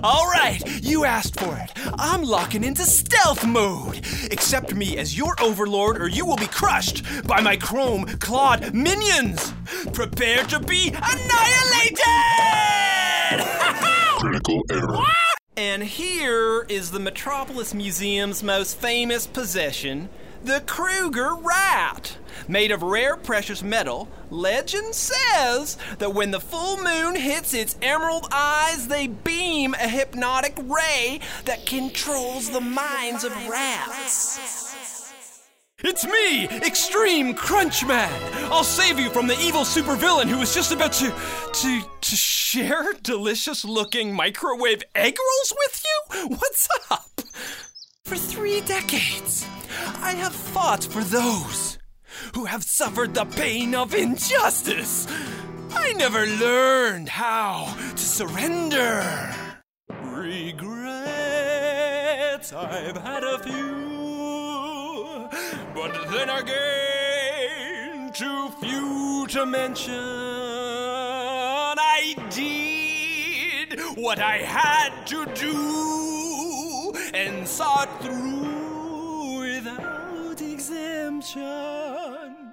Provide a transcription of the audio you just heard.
All right, you asked for it. I'm locking into stealth mode. Accept me as your overlord or you will be crushed by my chrome-clawed minions. Prepare to be annihilated! Critical error. And here is the Metropolis Museum's most famous possession, the Kruger Rat. Made of rare precious metal, legend says that when the full moon hits its emerald eyes, they beam a hypnotic ray that controls the minds of rats. It's me, Extreme Crunchman. I'll save you from the evil supervillain who is just about to share delicious-looking microwave egg rolls with you? What's up? For 3 decades, I have fought for those who have suffered the pain of injustice. I never learned how to surrender. Regrets, I've had a few, but then again, too few to mention. I did what I had to do and saw it through without exemption.